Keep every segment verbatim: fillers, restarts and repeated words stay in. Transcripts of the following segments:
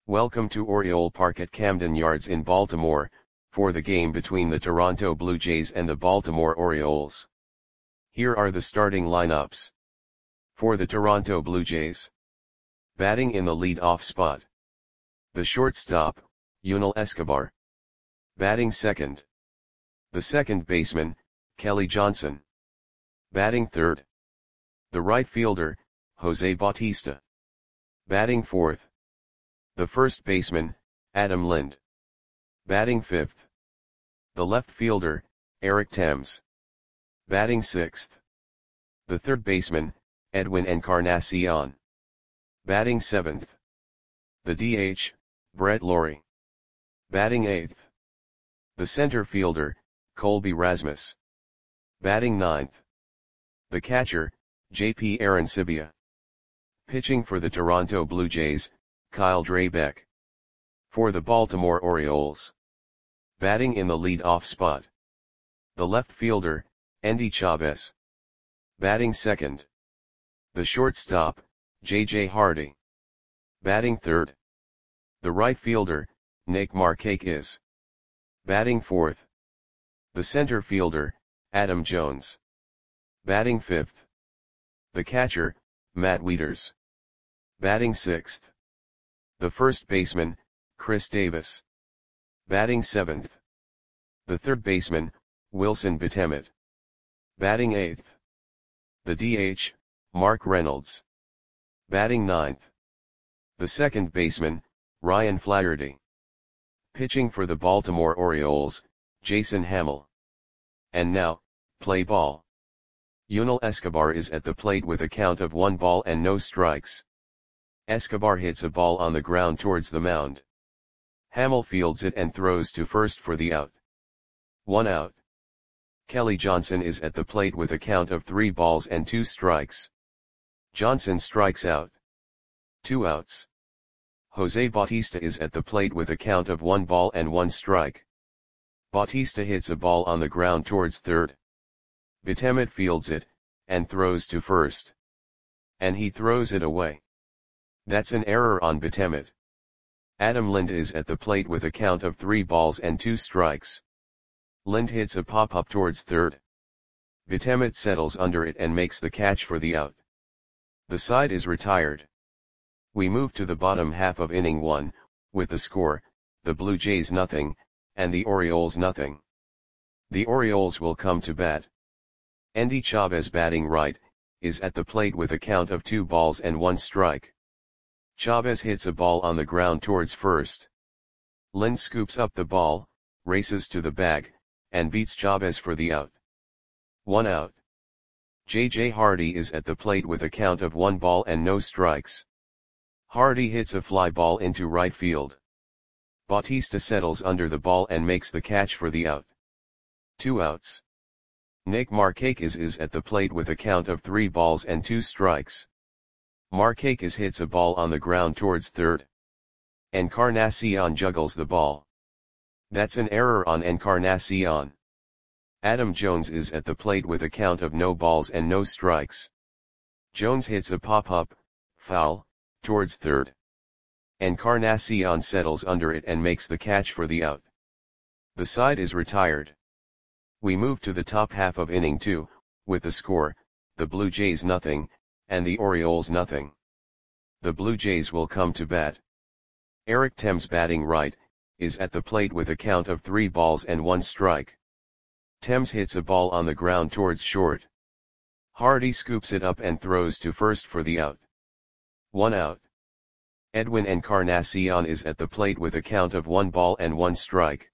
Welcome to Oriole Park at Camden Yards in Baltimore, for the game between the Toronto Blue Jays and the Baltimore Orioles. Here are the starting lineups. For the Toronto Blue Jays. Batting in the lead-off spot. The shortstop, Yunel Escobar. Batting second. The second baseman, Kelly Johnson. Batting third. The right fielder, Jose Bautista. Batting fourth. The first baseman, Adam Lind. Batting fifth. The left fielder, Eric Thames. Batting sixth. The third baseman, Edwin Encarnacion. Batting seventh. The D H, Brett Lawrie. Batting eighth. The center fielder, Colby Rasmus. Batting ninth. The catcher, J P Arencibia. Pitching for the Toronto Blue Jays, Kyle Drabek. For the Baltimore Orioles. Batting in the lead-off spot. The left fielder, Endy Chavez. Batting second. The shortstop, J J Hardy. Batting third. The right fielder, Nick Markakis. Batting fourth. The center fielder, Adam Jones. Batting fifth. The catcher, Matt Wieters. Batting sixth. The first baseman, Chris Davis. Batting seventh. The third baseman, Wilson Betemet. Batting eighth. The D H, Mark Reynolds. Batting ninth. The second baseman, Ryan Flaherty. Pitching for the Baltimore Orioles, Jason Hammel. And now, play ball. Yunel Escobar is at the plate with a count of one ball and no strikes. Escobar hits a ball on the ground towards the mound. Hammel fields it and throws to first for the out. One out. Kelly Johnson is at the plate with a count of three balls and two strikes. Johnson strikes out. Two outs. Jose Bautista is at the plate with a count of one ball and one strike. Bautista hits a ball on the ground towards third. Betemet fields it, and throws to first. And he throws it away. That's an error on Betemet. Adam Lind is at the plate with a count of three balls and two strikes. Lind hits a pop-up towards third. Betemet settles under it and makes the catch for the out. The side is retired. We move to the bottom half of inning one, with the score, the Blue Jays nothing, and the Orioles nothing. The Orioles will come to bat. Endy Chavez batting right, is at the plate with a count of two balls and one strike. Chavez hits a ball on the ground towards first. Lind scoops up the ball, races to the bag, and beats Chavez for the out. One out. J J Hardy is at the plate with a count of one ball and no strikes. Hardy hits a fly ball into right field. Bautista settles under the ball and makes the catch for the out. Two outs. Nick Markakis is at the plate with a count of three balls and two strikes. Markakis hits a ball on the ground towards third. Encarnacion juggles the ball. That's an error on Encarnacion. Adam Jones is at the plate with a count of no balls and no strikes. Jones hits a pop-up, foul, towards third. Encarnacion settles under it and makes the catch for the out. The side is retired. We move to the top half of inning two, with the score, the Blue Jays nothing, and the Orioles nothing. The Blue Jays will come to bat. Eric Thames batting right, is at the plate with a count of three balls and one strike. Thames hits a ball on the ground towards short. Hardy scoops it up and throws to first for the out. One out. Edwin Encarnacion is at the plate with a count of one ball and one strike.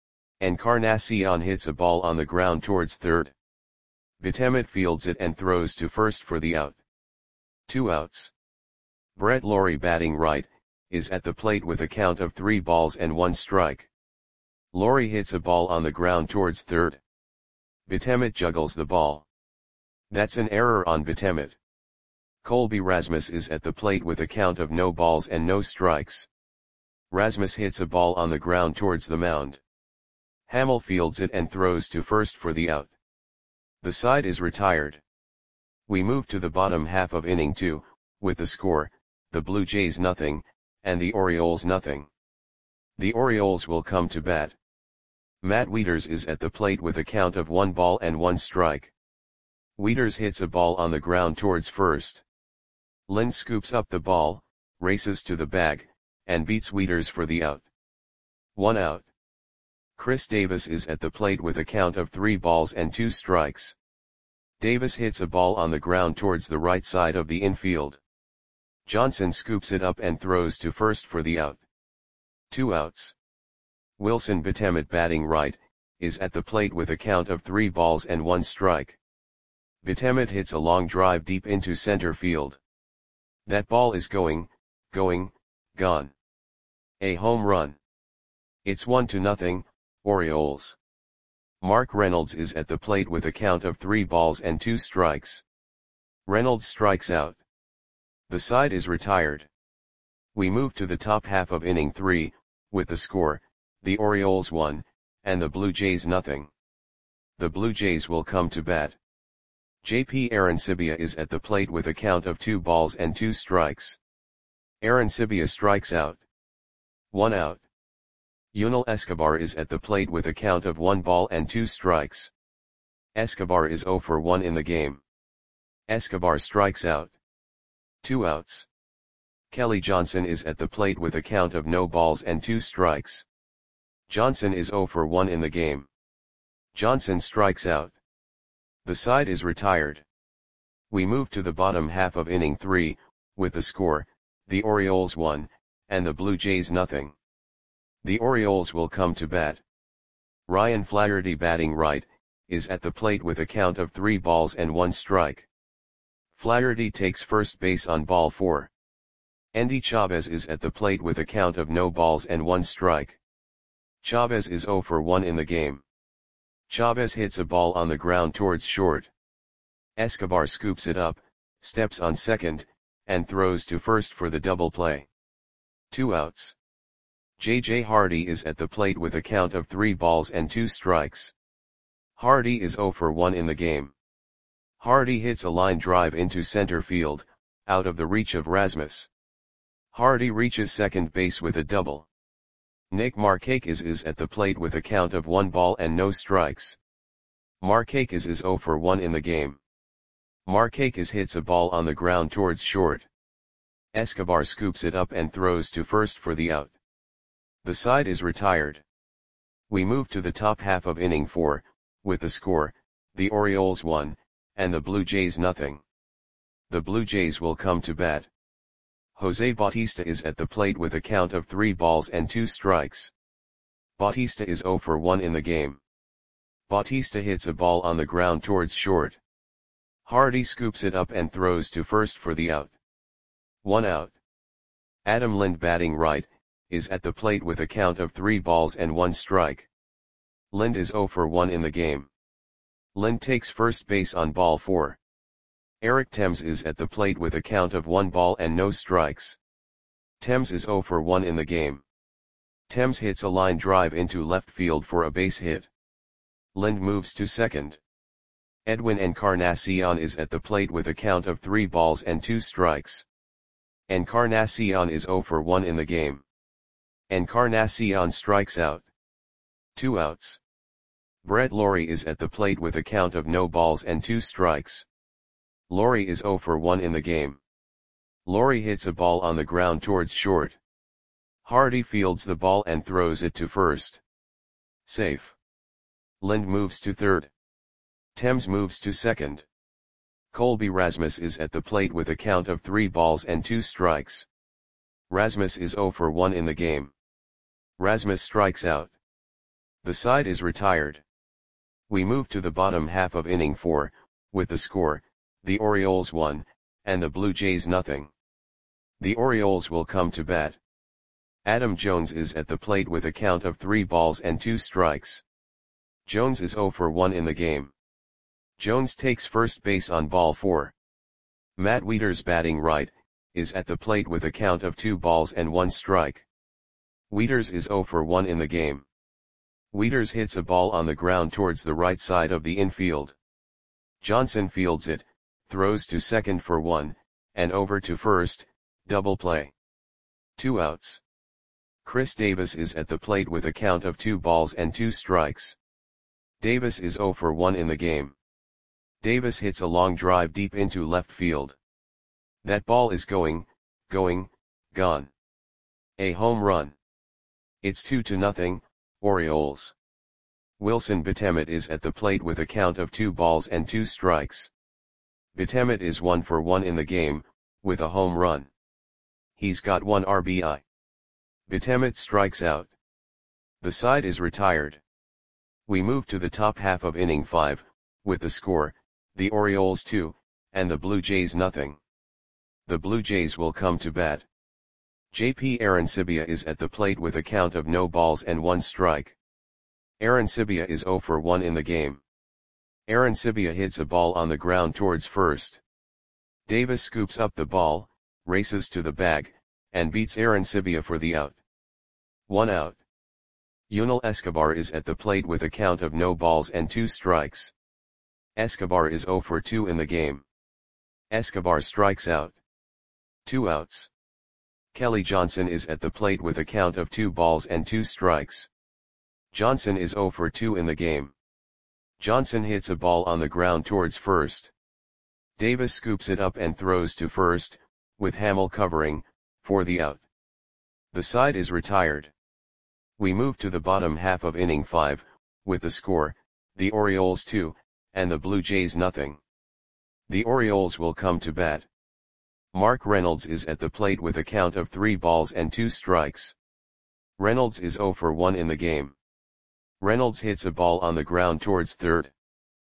Encarnacion hits a ball on the ground towards third. Betemet fields it and throws to first for the out. Two outs. Brett Lawrie batting right, is at the plate with a count of three balls and one strike. Lawrie hits a ball on the ground towards third. Betemet juggles the ball. That's an error on Betemet. Colby Rasmus is at the plate with a count of no balls and no strikes. Rasmus hits a ball on the ground towards the mound. Hammel fields it and throws to first for the out. The side is retired. We move to the bottom half of inning two, with the score, the Blue Jays nothing, and the Orioles nothing. The Orioles will come to bat. Matt Wieters is at the plate with a count of one ball and one strike. Wieters hits a ball on the ground towards first. Lind scoops up the ball, races to the bag, and beats Wieters for the out. One out. Chris Davis is at the plate with a count of three balls and two strikes. Davis hits a ball on the ground towards the right side of the infield. Johnson scoops it up and throws to first for the out. Two outs. Wilson Betemet, batting right, is at the plate with a count of three balls and one strike. Betemet hits a long drive deep into center field. That ball is going, going, gone. A home run. It's one to nothing, Orioles. Mark Reynolds is at the plate with a count of three balls and two strikes. Reynolds strikes out. The side is retired. We move to the top half of inning three, with the score, the Orioles one, and the Blue Jays nothing. The Blue Jays will come to bat. J P Arancibia is at the plate with a count of two balls and two strikes. Arancibia strikes out. One out. Yunel Escobar is at the plate with a count of one ball and two strikes. Escobar is zero for one in the game. Escobar strikes out. Two outs. Kelly Johnson is at the plate with a count of no balls and two strikes. Johnson is zero for one in the game. Johnson strikes out. The side is retired. We move to the bottom half of inning three, with the score, the Orioles one, and the Blue Jays nothing. The Orioles will come to bat. Ryan Flaherty, batting right, is at the plate with a count of three balls and one strike. Flaherty takes first base on ball four. Endy Chavez is at the plate with a count of no balls and one strike. Chavez is zero for one in the game. Chavez hits a ball on the ground towards short. Escobar scoops it up, steps on second, and throws to first for the double play. Two outs. J J Hardy is at the plate with a count of three balls and two strikes. Hardy is zero for one in the game. Hardy hits a line drive into center field, out of the reach of Rasmus. Hardy reaches second base with a double. Nick Markakis is at the plate with a count of one ball and no strikes. Markakis is zero for one in the game. Markakis hits a ball on the ground towards short. Escobar scoops it up and throws to first for the out. The side is retired. We move to the top half of inning four, with the score, the Orioles one, and the Blue Jays nothing. The Blue Jays will come to bat. Jose Bautista is at the plate with a count of three balls and two strikes. Bautista is zero for one in the game. Bautista hits a ball on the ground towards short. Hardy scoops it up and throws to first for the out. One out. Adam Lind, batting right, is at the plate with a count of three balls and one strike. Lind is zero for one in the game. Lind takes first base on ball four. Eric Thames is at the plate with a count of one ball and no strikes. Thames is zero for one in the game. Thames hits a line drive into left field for a base hit. Lind moves to second. Edwin Encarnacion is at the plate with a count of three balls and two strikes. Encarnacion is zero for one in the game. Encarnacion strikes out. Two outs. Brett Lawrie is at the plate with a count of no balls and two strikes. Lawrie is zero for one in the game. Lawrie hits a ball on the ground towards short. Hardy fields the ball and throws it to first. Safe. Lind moves to third. Thames moves to second. Colby Rasmus is at the plate with a count of three balls and two strikes. Rasmus is zero for one in the game. Rasmus strikes out. The side is retired. We move to the bottom half of inning four, with the score, the Orioles one, and the Blue Jays nothing. The Orioles will come to bat. Adam Jones is at the plate with a count of three balls and two strikes. Jones is zero for one in the game. Jones takes first base on ball four. Matt Wieters, batting right, is at the plate with a count of two balls and one strike. Wieters is zero for one in the game. Wieters hits a ball on the ground towards the right side of the infield. Johnson fields it, throws to second for one, and over to first, double play. Two outs. Chris Davis is at the plate with a count of two balls and two strikes. Davis is zero for one in the game. Davis hits a long drive deep into left field. That ball is going, going, gone. A home run. It's two to nothing, Orioles. Wilson Betemet is at the plate with a count of two balls and two strikes. Betemet is one for one in the game, with a home run. He's got one R B I. Betemet strikes out. The side is retired. We move to the top half of inning five, with the score, the Orioles two, and the Blue Jays nothing. The Blue Jays will come to bat. J P Arencibia is at the plate with a count of no balls and one strike. Arencibia is zero for one in the game. Arencibia hits a ball on the ground towards first. Davis scoops up the ball, races to the bag, and beats Arencibia for the out. One out. Yunel Escobar is at the plate with a count of no balls and two strikes. Escobar is zero for two in the game. Escobar strikes out. Two outs. Kelly Johnson is at the plate with a count of two balls and two strikes. Johnson is zero for two in the game. Johnson hits a ball on the ground towards first. Davis scoops it up and throws to first, with Hamill covering, for the out. The side is retired. We move to the bottom half of inning five, with the score, the Orioles two, and the Blue Jays nothing. The Orioles will come to bat. Mark Reynolds is at the plate with a count of three balls and two strikes. Reynolds is zero for one in the game. Reynolds hits a ball on the ground towards third.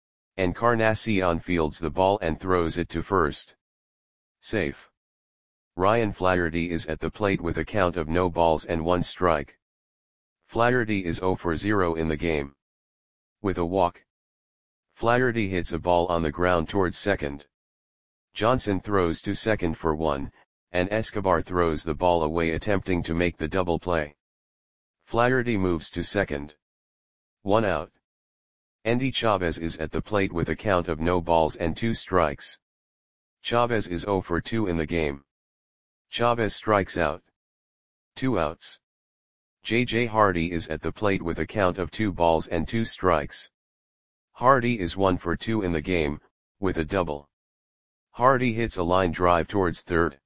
Encarnacion fields the ball and throws it to first. Safe. Ryan Flaherty is at the plate with a count of no balls and one strike. Flaherty is zero for zero in the game. With a walk. Flaherty hits a ball on the ground towards second. Johnson throws to second for one, and Escobar throws the ball away attempting to make the double play. Flaherty moves to second. One out. Endy Chavez is at the plate with a count of no balls and two strikes. Chavez is zero for two in the game. Chavez strikes out. Two outs. J J Hardy is at the plate with a count of two balls and two strikes. Hardy is one for two in the game, with a double. Hardy hits a line drive towards third.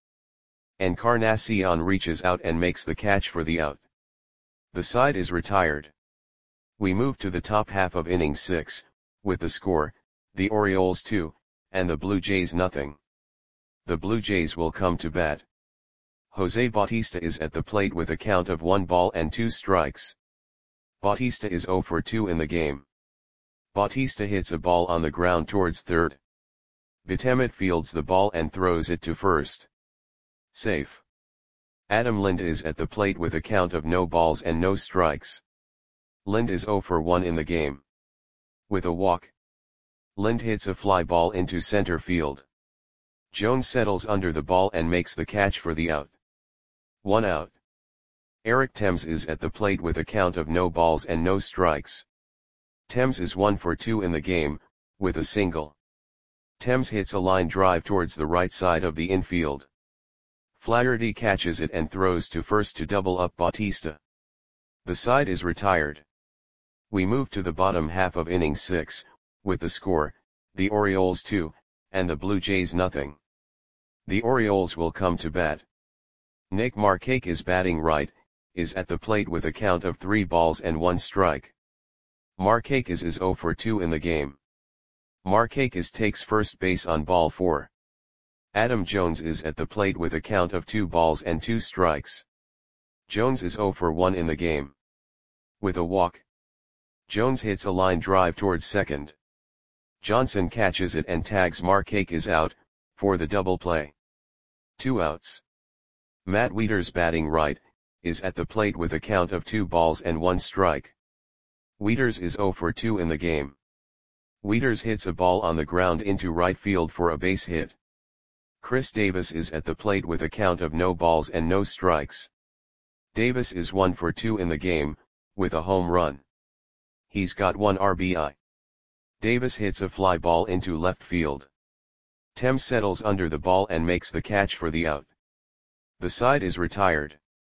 Encarnacion reaches out and makes the catch for the out. The side is retired. We move to the top half of inning six, with the score, the Orioles two, and the Blue Jays nothing. The Blue Jays will come to bat. Jose Bautista is at the plate with a count of one ball and two strikes. Bautista is zero for two in the game. Bautista hits a ball on the ground towards third. Betemet fields the ball and throws it to first. Safe. Adam Lind is at the plate with a count of no balls and no strikes. Lind is zero for one in the game. With a walk. Lind hits a fly ball into center field. Jones settles under the ball and makes the catch for the out. One out. Eric Thames is at the plate with a count of no balls and no strikes. Thames is one for two in the game, with a single. Thames hits a line drive towards the right side of the infield. Flaherty catches it and throws to first to double up Bautista. The side is retired. We move to the bottom half of inning six, with the score, the Orioles two, and the Blue Jays nothing. The Orioles will come to bat. Nick Markakis is batting right, is at the plate with a count of three balls and one strike. Markakis is zero for two in the game. Markakis takes first base on ball four. Adam Jones is at the plate with a count of two balls and two strikes. Jones is zero for one in the game. With a walk. Jones hits a line drive towards second. Johnson catches it and tags Markakis out, for the double play. Two outs. Matt Wieters batting right, is at the plate with a count of two balls and one strike. Wieters is zero for two in the game. Wieters hits a ball on the ground into right field for a base hit. Chris Davis is at the plate with a count of no balls and no strikes. Davis is one for two in the game, with a home run. He's got one R B I. Davis hits a fly ball into left field. Thames settles under the ball and makes the catch for the out. The side is retired.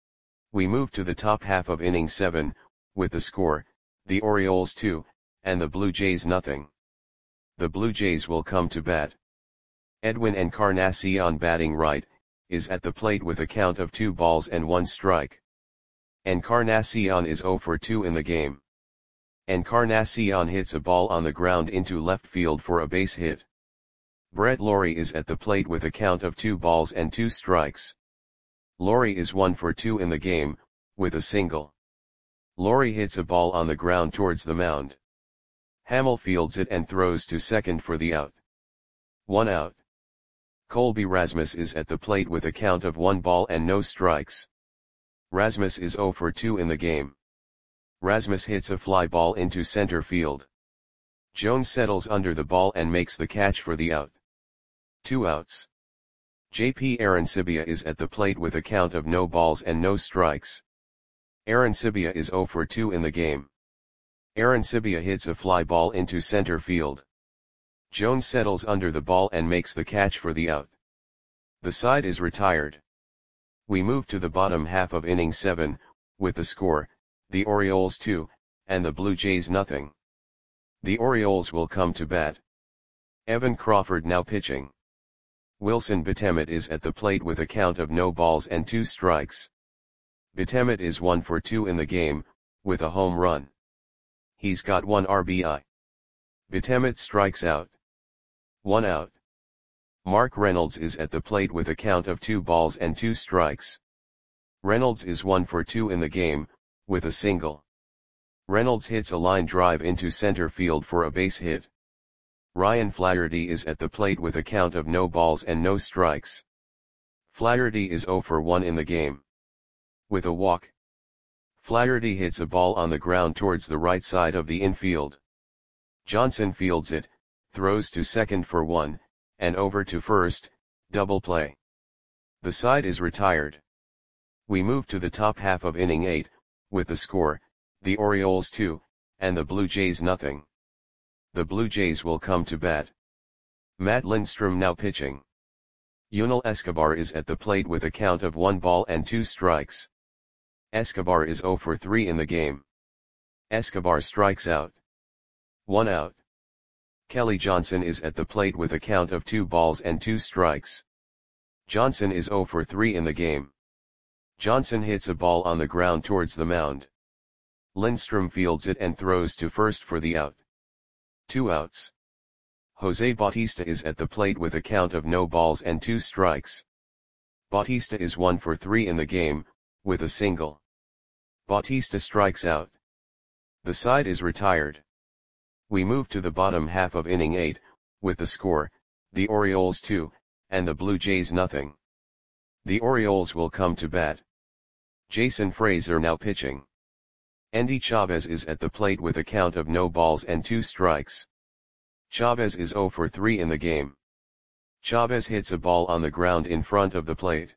We move to the top half of inning seven, with the score, the Orioles two, and the Blue Jays nothing. The Blue Jays will come to bat. Edwin Encarnacion, batting right, is at the plate with a count of two balls and one strike. Encarnacion is zero for two in the game. Encarnacion hits a ball on the ground into left field for a base hit. Brett Lawrie is at the plate with a count of two balls and two strikes. Lawrie is one for two in the game, with a single. Lawrie hits a ball on the ground towards the mound. Hamill fields it and throws to second for the out. One out. Colby Rasmus is at the plate with a count of one ball and no strikes. Rasmus is zero for two in the game. Rasmus hits a fly ball into center field. Jones settles under the ball and makes the catch for the out. Two outs. J P Arencibia is at the plate with a count of no balls and no strikes. Arencibia is zero for two in the game. Arencibia hits a fly ball into center field. Jones settles under the ball and makes the catch for the out. The side is retired. We move to the bottom half of inning seven, with the score, the Orioles two, and the Blue Jays nothing. The Orioles will come to bat. Evan Crawford now pitching. Wilson Betemet is at the plate with a count of no balls and two strikes. Betemet is one for two in the game, with a home run. He's got one R B I. Betemet strikes out. One out. Mark Reynolds is at the plate with a count of two balls and two strikes. Reynolds is one for two in the game, with a single. Reynolds hits a line drive into center field for a base hit. Ryan Flaherty is at the plate with a count of no balls and no strikes. Flaherty is zero for one in the game. With a walk. Flaherty hits a ball on the ground towards the right side of the infield. Johnson fields it, throws to second for one, and over to first, double play. The side is retired. We move to the top half of inning eight, with the score, the Orioles two, and the Blue Jays nothing. The Blue Jays will come to bat. Matt Lindstrom now pitching. Yunel Escobar is at the plate with a count of one ball and two strikes. Escobar is zero for three in the game. Escobar strikes out. One out. Kelly Johnson is at the plate with a count of two balls and two strikes. Johnson is zero for three in the game. Johnson hits a ball on the ground towards the mound. Lindstrom fields it and throws to first for the out. Two outs. Jose Bautista is at the plate with a count of no balls and two strikes. Bautista is one for three in the game, with a single. Bautista strikes out. The side is retired. We move to the bottom half of inning eight, with the score, the Orioles two, and the Blue Jays nothing. The Orioles will come to bat. Jason Frazier now pitching. Endy Chavez is at the plate with a count of no balls and two strikes. Chavez is zero for three in the game. Chavez hits a ball on the ground in front of the plate.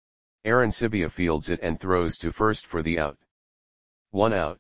Arencibia fields it and throws to first for the out. One out.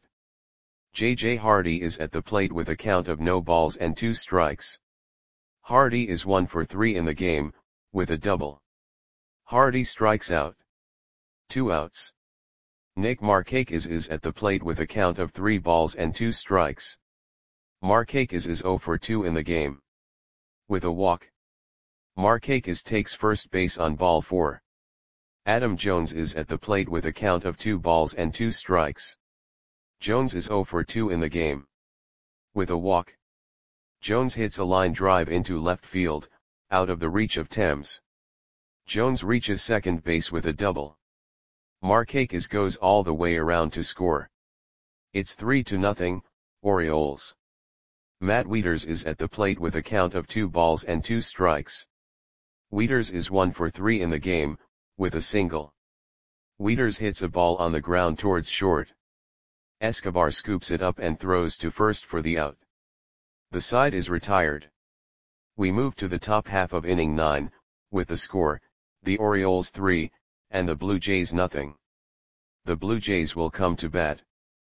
J J Hardy is at the plate with a count of no balls and two strikes. Hardy is one for three in the game, with a double. Hardy strikes out. Two outs. Nick Markakis is at the plate with a count of three balls and two strikes. Markakis is zero for two in the game. With a walk. Markakis takes first base on ball four. Adam Jones is at the plate with a count of two balls and two strikes. Jones is zero for two in the game. With a walk. Jones hits a line drive into left field, out of the reach of Thames. Jones reaches second base with a double. Markakis goes all the way around to score. It's three to nothing, Orioles. Matt Wieters is at the plate with a count of two balls and two strikes. Wieters is one for three in the game, with a single. Wieters hits a ball on the ground towards short. Escobar scoops it up and throws to first for the out. The side is retired. We move to the top half of inning nine, with the score, the Orioles three, and the Blue Jays nothing. The Blue Jays will come to bat.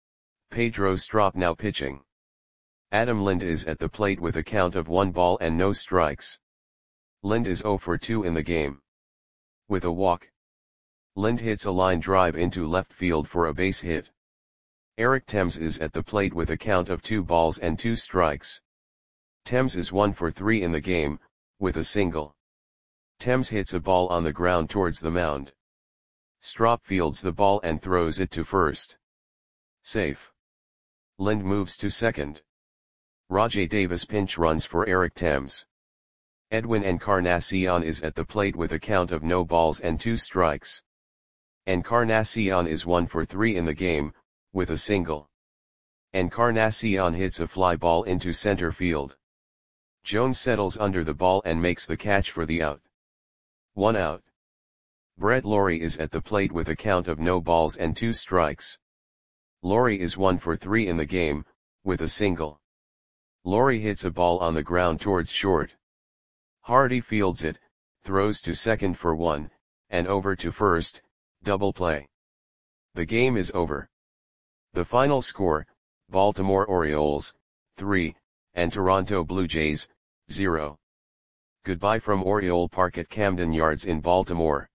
Pedro Strop now pitching. Adam Lind is at the plate with a count of one ball and no strikes. Lind is zero for two in the game. With a walk. Lind hits a line drive into left field for a base hit. Eric Thames is at the plate with a count of two balls and two strikes. Thames is one for three in the game, with a single. Thames hits a ball on the ground towards the mound. Strop fields the ball and throws it to first. Safe. Lind moves to second. Rajai Davis pinch runs for Eric Thames. Edwin Encarnacion is at the plate with a count of no balls and two strikes. Encarnacion is one for three in the game, with a single. Encarnacion hits a fly ball into center field. Jones settles under the ball and makes the catch for the out. One out. Brett Lawrie is at the plate with a count of no balls and two strikes. Lawrie is one for three in the game, with a single. Lawrie hits a ball on the ground towards short. Hardy fields it, throws to second for one, and over to first, double play. The game is over. The final score, Baltimore Orioles, three, and Toronto Blue Jays, zero. Goodbye from Oriole Park at Camden Yards in Baltimore.